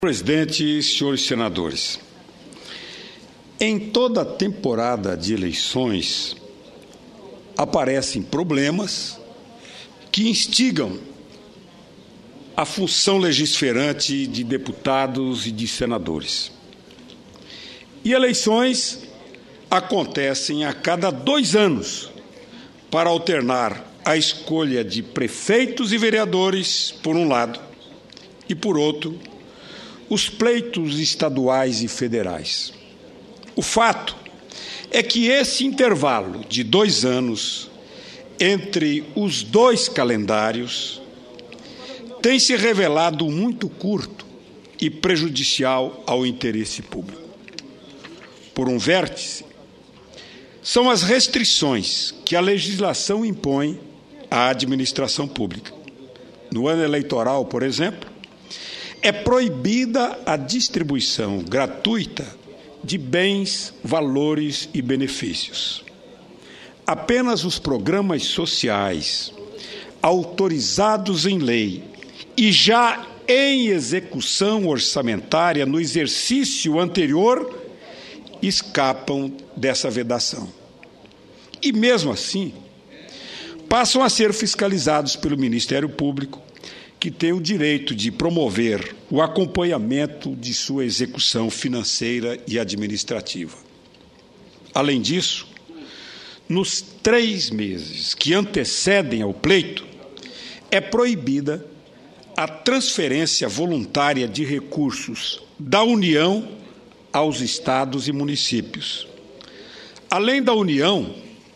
Presidente, senhores senadores, em toda a temporada de eleições aparecem problemas que instigam a função legislativa de deputados e de senadores. E eleições acontecem a cada 2 anos para alternar a escolha de prefeitos e vereadores, por um lado, e, por outro, os pleitos estaduais e federais. O fato é que esse intervalo de 2 anos entre os 2 calendários tem se revelado muito curto e prejudicial ao interesse público. Por um vértice, são as restrições que a legislação impõe à administração pública. No ano eleitoral, por exemplo, é proibida a distribuição gratuita de bens, valores e benefícios. Apenas os programas sociais autorizados em lei e já em execução orçamentária no exercício anterior escapam dessa vedação. E, mesmo assim, passam a ser fiscalizados pelo Ministério Público, que tem o direito de promover o acompanhamento de sua execução financeira e administrativa. Além disso, nos 3 meses que antecedem ao pleito, é proibida a transferência voluntária de recursos da União aos estados e municípios. Além da União,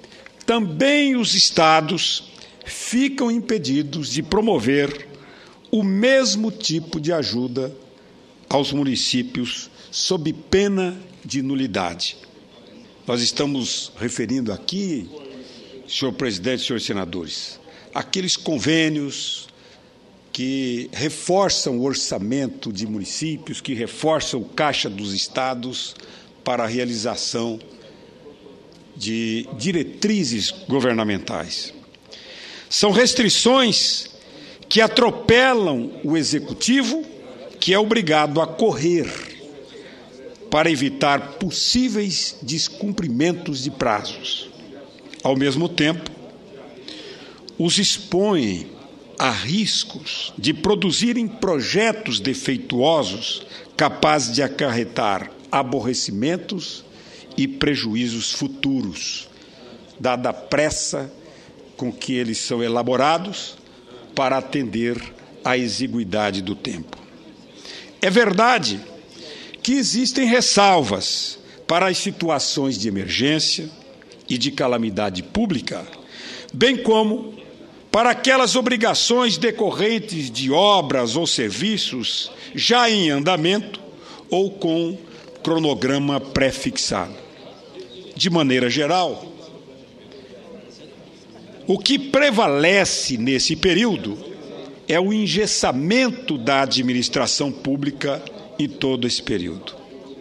também os estados ficam impedidos de promover o mesmo tipo de ajuda aos municípios sob pena de nulidade. Nós estamos referindo aqui, senhor presidente, senhores senadores, aqueles convênios que reforçam o orçamento de municípios, que reforçam o caixa dos estados para a realização de diretrizes governamentais. São restrições que atropelam o executivo, que é obrigado a correr para evitar possíveis descumprimentos de prazos. Ao mesmo tempo, os expõem a riscos de produzirem projetos defeituosos capazes de acarretar aborrecimentos e prejuízos futuros, dada a pressa com que eles são elaborados para atender à exiguidade do tempo. É verdade que existem ressalvas para as situações de emergência e de calamidade pública, bem como para aquelas obrigações decorrentes de obras ou serviços já em andamento ou com cronograma pré-fixado. De maneira geral, o que prevalece nesse período é o engessamento da administração pública em todo esse período.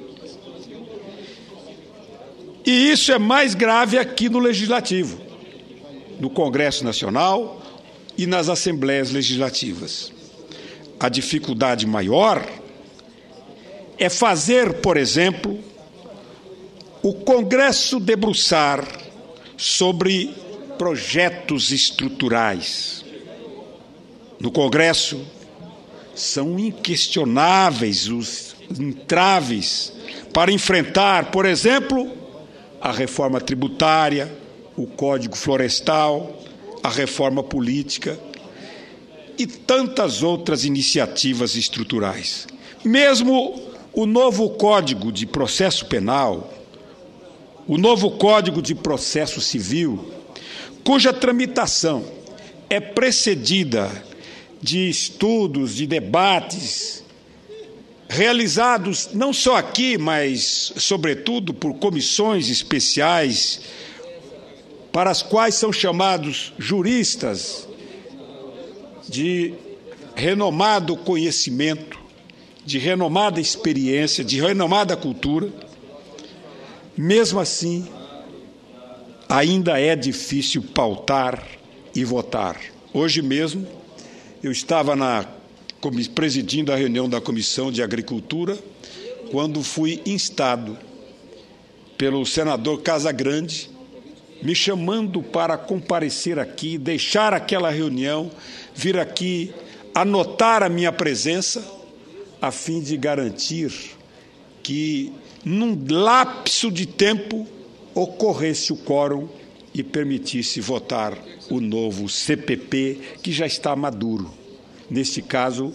E isso é mais grave aqui no Legislativo, no Congresso Nacional e nas Assembleias Legislativas. A dificuldade maior é fazer, por exemplo, o Congresso debruçar sobre projetos estruturais. No Congresso, são inquestionáveis os entraves para enfrentar, por exemplo, a reforma tributária, o Código Florestal, a reforma política e tantas outras iniciativas estruturais. Mesmo o novo Código de Processo Penal, o novo Código de Processo Civil, cuja tramitação é precedida de estudos, de debates, realizados não só aqui, mas, sobretudo, por comissões especiais, para as quais são chamados juristas de renomado conhecimento, de renomada experiência, de renomada cultura. Mesmo assim, ainda é difícil pautar e votar. Hoje mesmo, eu estava na presidindo a reunião da Comissão de Agricultura, quando fui instado pelo senador Casagrande, me chamando para comparecer aqui, deixar aquela reunião, vir aqui anotar a minha presença, a fim de garantir que, num lapso de tempo, ocorresse o quórum e permitisse votar o novo CPP, que já está maduro. Neste caso,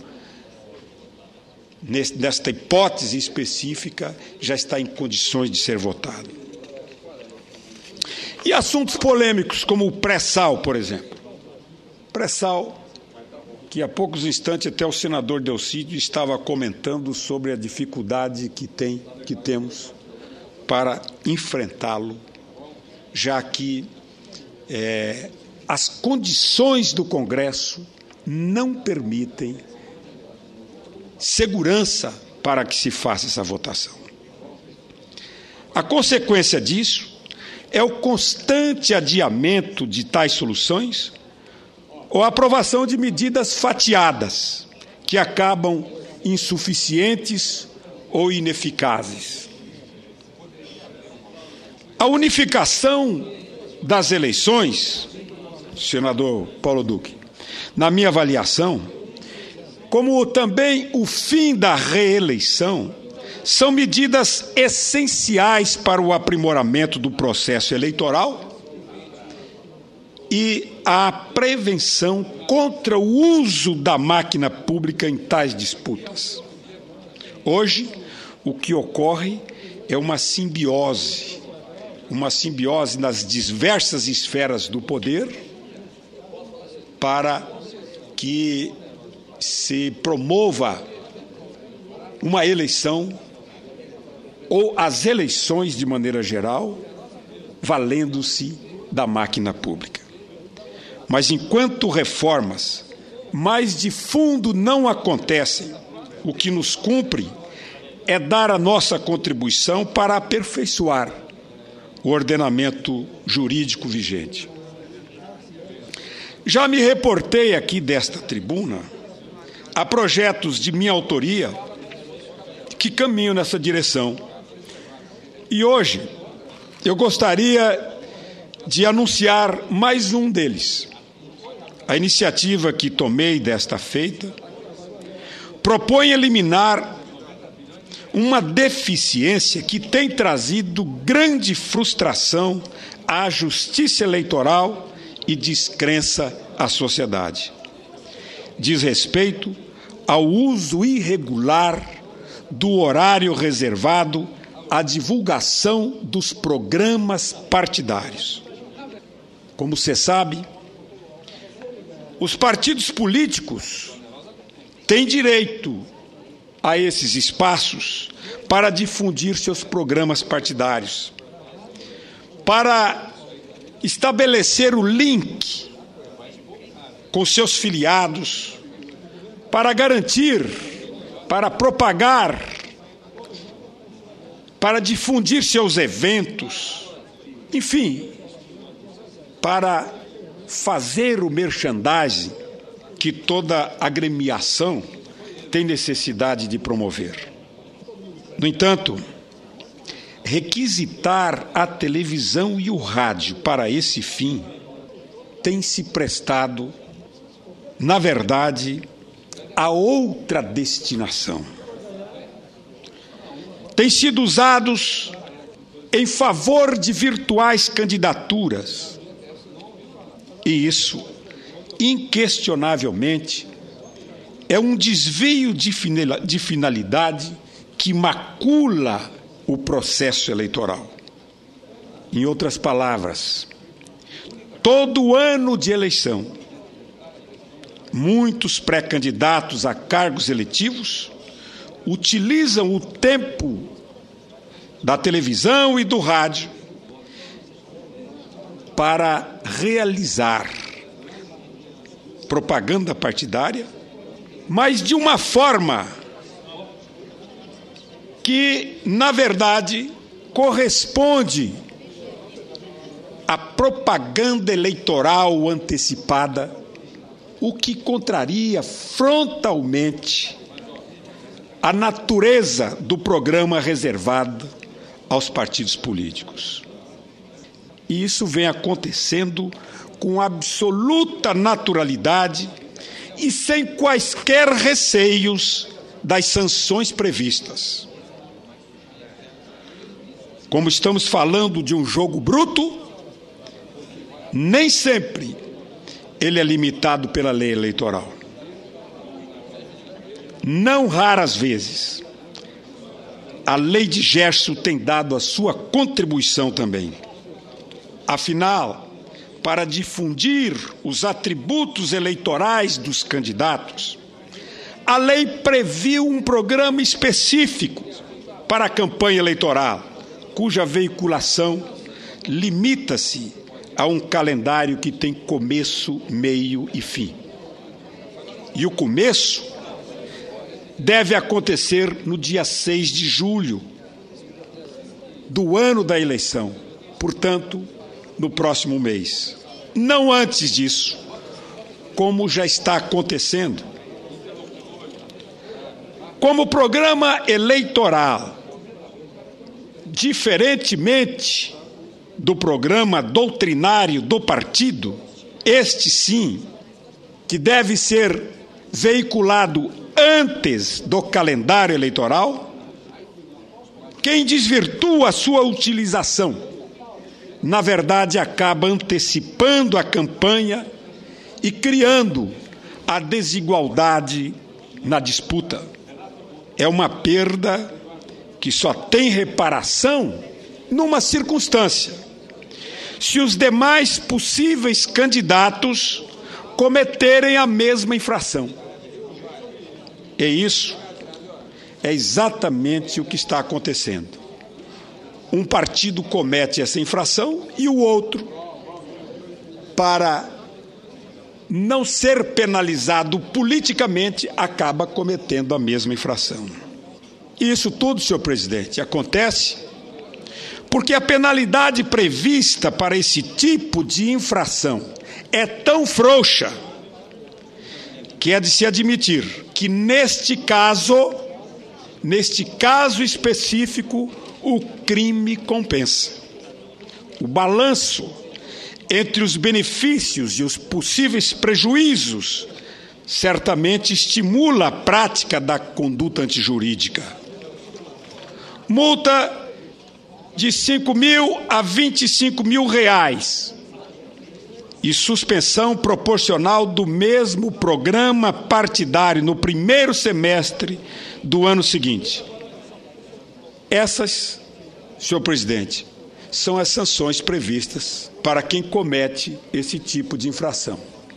nesta hipótese específica, já está em condições de ser votado. E assuntos polêmicos, como o pré-sal, por exemplo. Pré-sal, que há poucos instantes até o senador Delcídio estava comentando sobre a dificuldade que temos para enfrentá-lo, já que as condições do Congresso não permitem segurança para que se faça essa votação. A consequência disso é o constante adiamento de tais soluções ou a aprovação de medidas fatiadas, que acabam insuficientes ou ineficazes. A unificação das eleições, senador Paulo Duque, na minha avaliação, como também o fim da reeleição, são medidas essenciais para o aprimoramento do processo eleitoral e a prevenção contra o uso da máquina pública em tais disputas. Hoje, o que ocorre é uma simbiose nas diversas esferas do poder para que se promova uma eleição ou as eleições de maneira geral, valendo-se da máquina pública. Mas enquanto reformas mais de fundo não acontecem, o que nos cumpre é dar a nossa contribuição para aperfeiçoar o ordenamento jurídico vigente. Já me reportei aqui desta tribuna a projetos de minha autoria que caminham nessa direção. E hoje eu gostaria de anunciar mais um deles. A iniciativa que tomei desta feita propõe eliminar uma deficiência que tem trazido grande frustração à justiça eleitoral e descrença à sociedade. Diz respeito ao uso irregular do horário reservado à divulgação dos programas partidários. Como você sabe, os partidos políticos têm direito a esses espaços para difundir seus programas partidários, para estabelecer o link com seus filiados, para garantir, para propagar, para difundir seus eventos, enfim, para fazer o merchandising que toda agremiação tem necessidade de promover. No entanto, requisitar a televisão e o rádio para esse fim tem se prestado, na verdade, a outra destinação. Têm sido usados em favor de virtuais candidaturas. E isso, inquestionavelmente, é um desvio de finalidade que macula o processo eleitoral. Em outras palavras, todo ano de eleição, muitos pré-candidatos a cargos eletivos utilizam o tempo da televisão e do rádio para realizar propaganda partidária, mas de uma forma que, na verdade, corresponde à propaganda eleitoral antecipada o que contraria frontalmente a natureza do programa reservado aos partidos políticos. E isso vem acontecendo com absoluta naturalidade e sem quaisquer receios das sanções previstas. Como estamos falando de um jogo bruto, nem sempre ele é limitado pela lei eleitoral. Não raras vezes, a lei de Gerson tem dado a sua contribuição também. Afinal, para difundir os atributos eleitorais dos candidatos, a lei previu um programa específico para a campanha eleitoral, cuja veiculação limita-se a um calendário que tem começo, meio e fim. E o começo deve acontecer no dia 6 de julho do ano da eleição, portanto, no próximo mês. Não antes disso, como já está acontecendo. Como programa eleitoral, diferentemente do programa doutrinário do partido, este sim, que deve ser veiculado antes do calendário eleitoral, quem desvirtua a sua utilização, na verdade, acaba antecipando a campanha e criando a desigualdade na disputa. É uma perda que só tem reparação numa circunstância: se os demais possíveis candidatos cometerem a mesma infração. E isso é exatamente o que está acontecendo. Um partido comete essa infração e o outro, para não ser penalizado politicamente, acaba cometendo a mesma infração. Isso tudo, senhor presidente, acontece porque a penalidade prevista para esse tipo de infração é tão frouxa que é de se admitir que, neste caso específico, o crime compensa. O balanço entre os benefícios e os possíveis prejuízos certamente estimula a prática da conduta antijurídica. Multa de 5 mil a 25 mil reais e suspensão proporcional do mesmo programa partidário no primeiro semestre do ano seguinte. Essas, senhor presidente, são as sanções previstas para quem comete esse tipo de infração.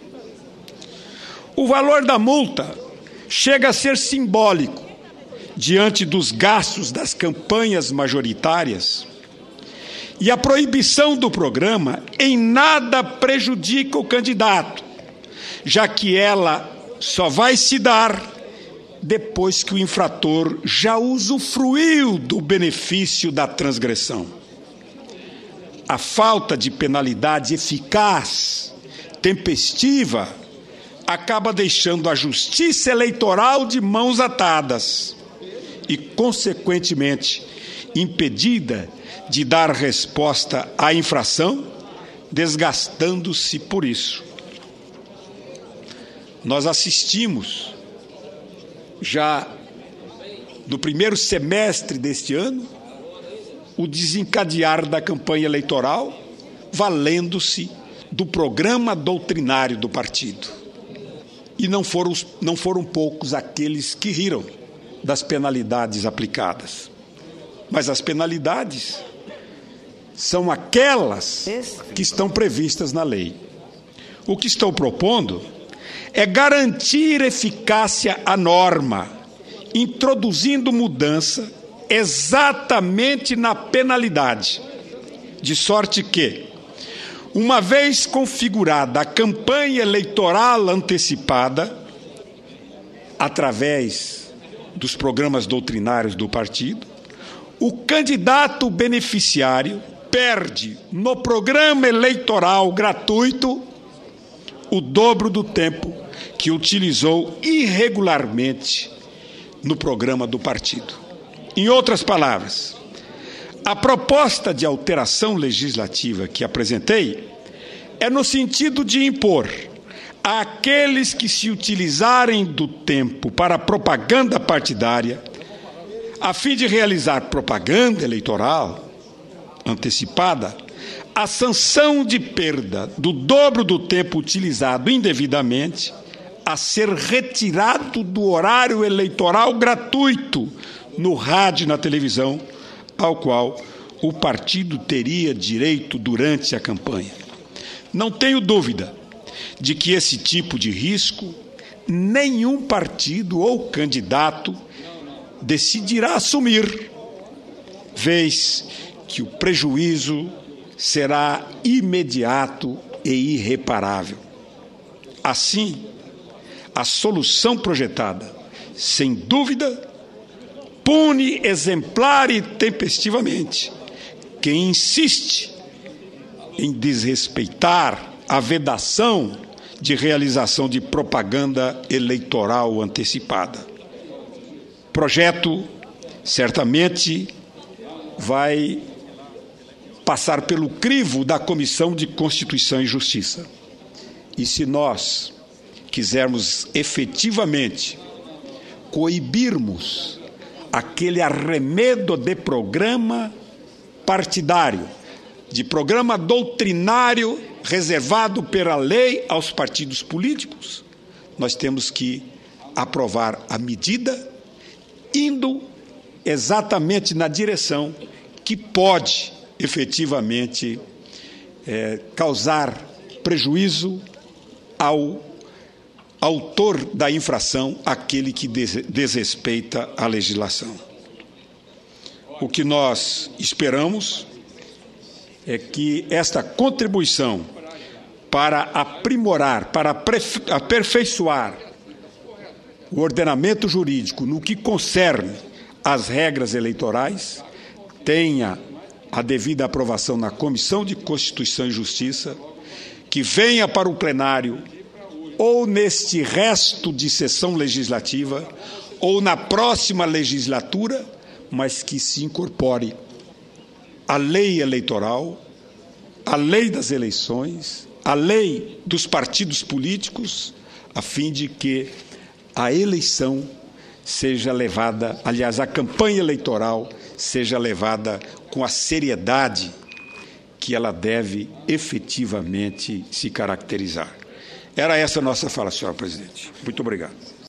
O valor da multa chega a ser simbólico diante dos gastos das campanhas majoritárias, e a proibição do programa em nada prejudica o candidato, já que ela só vai se dar depois que o infrator já usufruiu do benefício da transgressão. A falta de penalidade eficaz, tempestiva, acaba deixando a justiça eleitoral de mãos atadas e, consequentemente, impedida de dar resposta à infração, desgastando-se por isso. Nós assistimos, já no primeiro semestre deste ano, o desencadear da campanha eleitoral, valendo-se do programa doutrinário do partido. E não foram poucos aqueles que riram das penalidades aplicadas. Mas as penalidades são aquelas que estão previstas na lei. O que estou propondo é garantir eficácia à norma, introduzindo mudança exatamente na penalidade, de sorte que, uma vez configurada a campanha eleitoral antecipada, através dos programas doutrinários do partido, o candidato beneficiário perde no programa eleitoral gratuito o dobro do tempo que utilizou irregularmente no programa do partido. Em outras palavras, a proposta de alteração legislativa que apresentei é no sentido de impor àqueles que se utilizarem do tempo para propaganda partidária, a fim de realizar propaganda eleitoral antecipada, a sanção de perda do dobro do tempo utilizado indevidamente a ser retirado do horário eleitoral gratuito no rádio e na televisão, ao qual o partido teria direito durante a campanha. Não tenho dúvida de que esse tipo de risco nenhum partido ou candidato decidirá assumir, vez que o prejuízo será imediato e irreparável. Assim, a solução projetada, sem dúvida, pune exemplar e tempestivamente quem insiste em desrespeitar a vedação de realização de propaganda eleitoral antecipada. O projeto certamente vai passar pelo crivo da Comissão de Constituição e Justiça. E se nós quisermos efetivamente coibirmos aquele arremedo de programa partidário, de programa doutrinário reservado pela lei aos partidos políticos, nós temos que aprovar a medida indo exatamente na direção que pode efetivamente causar prejuízo ao autor da infração, aquele que desrespeita a legislação. O que nós esperamos é que esta contribuição para aprimorar, para aperfeiçoar o ordenamento jurídico no que concerne às regras eleitorais tenha a devida aprovação na Comissão de Constituição e Justiça, que venha para o plenário ou neste resto de sessão legislativa ou na próxima legislatura, mas que se incorpore a lei eleitoral, a lei das eleições, a lei dos partidos políticos, a fim de que a eleição seja levada, aliás, a campanha eleitoral seja levada com a seriedade que ela deve efetivamente se caracterizar. Era essa a nossa fala, senhora presidente. Muito obrigado.